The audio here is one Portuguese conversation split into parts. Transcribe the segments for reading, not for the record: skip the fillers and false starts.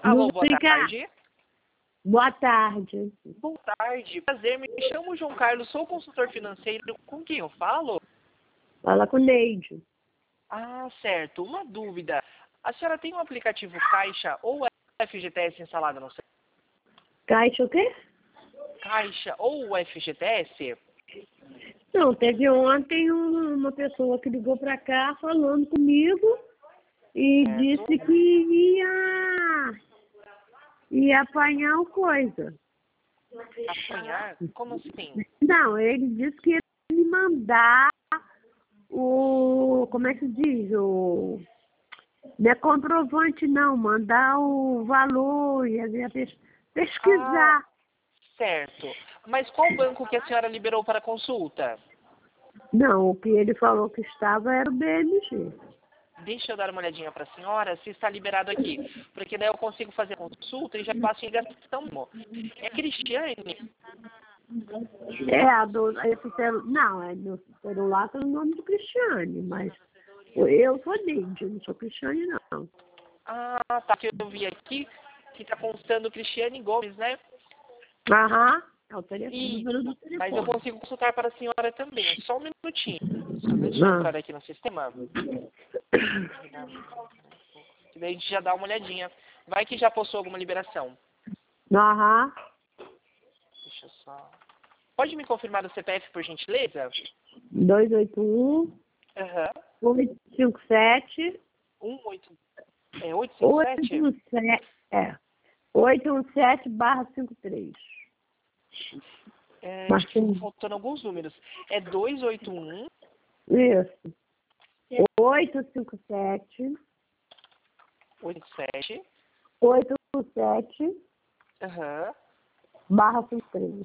Alô, Não boa fica... tarde. Boa tarde. Boa tarde. Prazer, me chamo João Carlos, sou consultor financeiro. Com quem eu falo? Fala com Neide. Ah, certo. Uma dúvida. A senhora tem um aplicativo Caixa ou FGTS instalado no seu? Caixa o quê? Caixa ou FGTS? Não, teve ontem uma pessoa que ligou pra cá falando comigo e Certo. disse que ia apanhar o coisa. Apanhar? Como assim? Não, ele disse que ia me mandar como é que diz? Não é comprovante não, mandar o valor, ia pesquisar. Certo. Mas qual banco que a senhora liberou para consulta? Não, o que ele falou que estava era o BMG. Deixa eu dar uma olhadinha para a senhora se está liberado aqui. Porque daí eu consigo fazer a consulta e já passo em ligação. É Cristiane? Não, é meu celular tá no nome do Cristiane, mas eu sou Neide, não sou Cristiane não. Ah, tá. Que eu vi aqui que está constando Cristiane Gomes, né? Aham, é o telefone, E, número do telefone. mas eu consigo consultar para a senhora também. Só um minutinho. Deixa eu entrar aqui no sistema. Que daí a gente já dá uma olhadinha. Vai que já possui alguma liberação. Aham, Deixa eu só... Pode me confirmar o CPF, por gentileza? 281 Aham. 857 18... É 857? 817/53. Tipo, faltando alguns números. É 281... Isso. 857 87... 87 Aham. barra 53.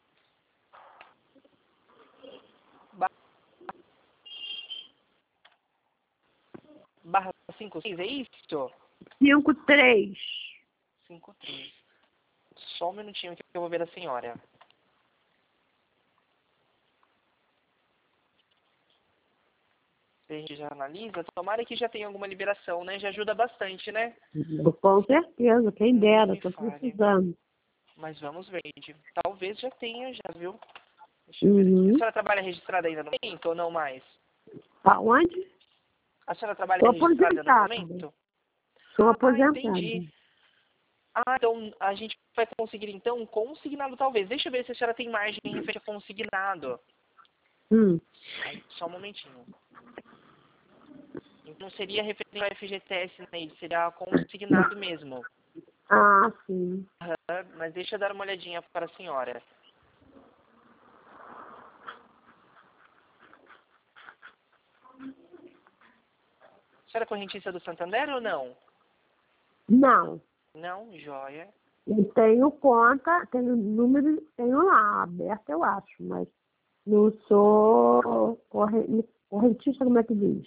Barra 56, é isso? 53. 53. Só um minutinho que eu vou ver a senhora. A gente já analisa. Tomara que já tenha alguma liberação, né? Já ajuda bastante, né? Com certeza, quem dera, Me estou fale. precisando. Mas vamos ver, gente. Talvez já tenha, já, viu? Deixa eu ver aqui. A senhora trabalha registrada ainda no momento ou não mais? Aonde? A senhora trabalha Estou registrada no aposentada. momento? Estou Ah, aposentada. entendi. Ah, então a gente vai conseguir, então, um consignado, talvez. Deixa eu ver se a senhora tem margem em referente a consignado. Só um momentinho. Não seria referente ao FGTS, né? Seria consignado mesmo. Ah, sim. Mas deixa eu dar uma olhadinha para a senhora. A senhora é correntista do Santander ou não? Não. Não, joia. Eu tenho conta, tenho número, tenho lá, aberto eu acho, mas não sou correntista, como é que diz?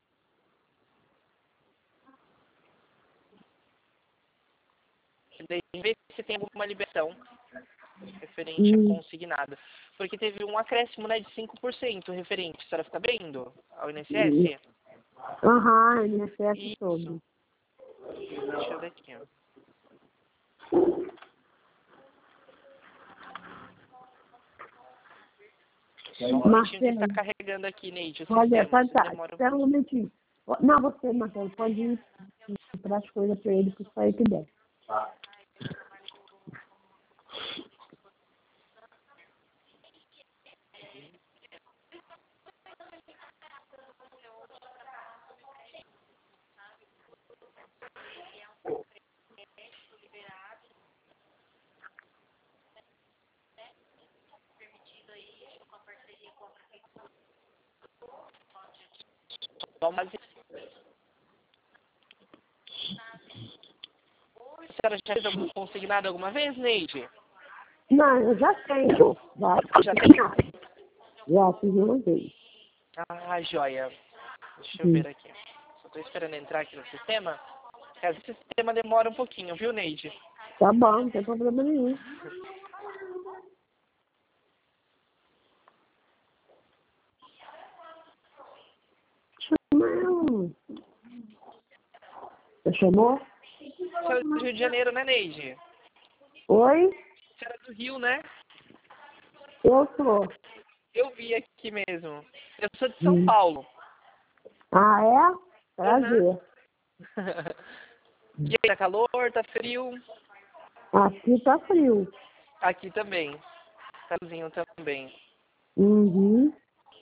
Daí ver se tem alguma liberação referente a consignado. Porque teve um acréscimo, né, de 5% referente. A senhora fica vendo ao INSS? Aham, INSS todo. Isso. Deixa eu ver aqui, ó. Só um momentinho que está carregando aqui, Neide, o sistema. Demora... Espera um momentinho. Não, você, Marcelo, pode ir para as coisas para ele, que sair que der. A senhora já fez algum consignado alguma vez, Neide? Não, eu já tenho. Já tem? Já fiz uma vez. Ah, joia. Deixa eu ver aqui. Só estou esperando entrar aqui no sistema. Esse sistema demora um pouquinho, viu, Neide? Tá bom, não tem problema nenhum. Você chamou? Você é do Rio de Janeiro, né, Neide? Oi? Você era do Rio, né? Eu sou. Eu vi aqui mesmo. Eu sou de São Paulo. Ah, é? Prazer. Uhum. E aí, tá calor? Tá frio? Aqui tá frio. Aqui também. Tá friozinho também. Uhum.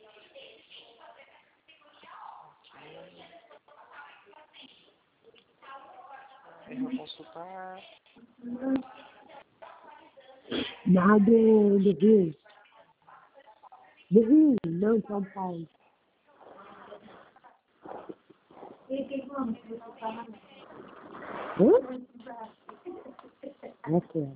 Eu vou consultar. Nada do Rio. Do Rio, não, São Paulo. Hã? Aqui.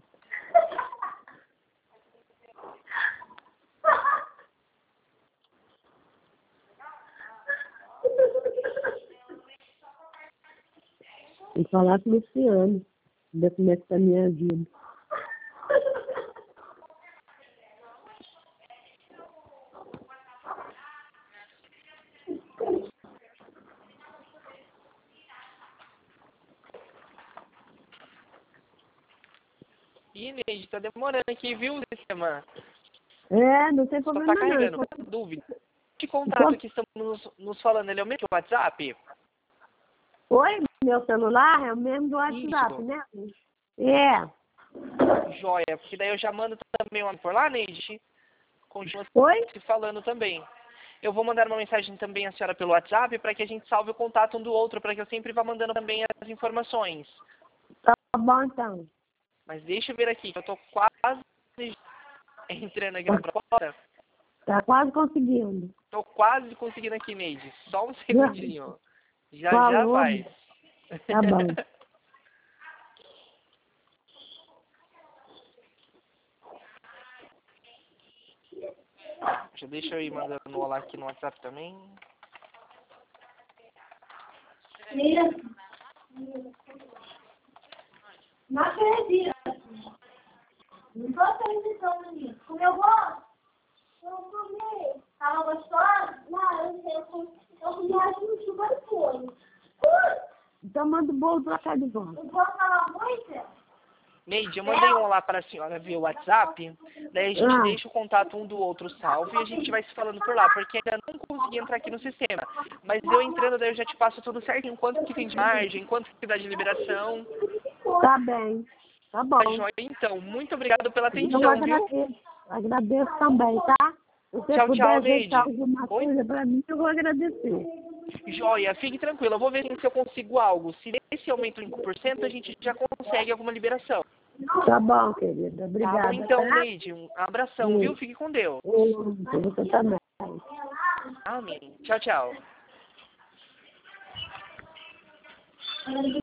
E falar com o Luciano. Ver como é que tá a minha vida. Ih, Neide, tá demorando aqui, viu, sistema? É, não tem Só problema tá carregando, não. com dúvida. Que contato que estamos nos falando, ele é o mesmo que o WhatsApp? Oi, meu celular é o mesmo do WhatsApp, Isso. né? É. Joia, porque daí eu já mando também uma por lá, Neide. Continua Oi? se falando também. Eu vou mandar uma mensagem também à senhora pelo WhatsApp para que a gente salve o contato um do outro, para que eu sempre vá mandando também as informações. Tá bom, então. Mas deixa eu ver aqui, que eu tô quase entrando aqui na proposta. Tá quase conseguindo. Tô quase conseguindo aqui, Neide. Só um segundinho. Já Falou. vai. Tá bom. Deixa eu ir mandando um olá aqui no WhatsApp também. Não acredito. Não tô acreditando nisso. Comeu bom? Eu comi. Tava gostoso? Não, eu comi assim, chuva de folha. Então manda o bolo pra cá de volta. O bolo tava muito? Neide, eu mandei um olá para a senhora via WhatsApp, daí a gente deixa o contato um do outro salvo e a gente vai se falando por lá, porque ainda não consegui entrar aqui no sistema. Mas eu entrando, daí eu já te passo tudo certinho, quanto que tem de margem, quanto que dá de liberação. Tá bem. Tá bom. Tá joia, então. Muito obrigado pela Eu atenção, viu? agradeço também, tá? Se você Tchau, puder tchau, ajeitar Neide. alguma Oi? coisa pra mim, eu vou agradecer. Joia, fique tranquila. Eu vou ver se eu consigo algo. Se esse aumento em 5%, a gente já consegue alguma liberação. Tá bom, querida. Obrigada. Tá bom, então, Tá? Neide. Um abração, viu? Fique com Deus. Você também. Amém. Tchau, tchau.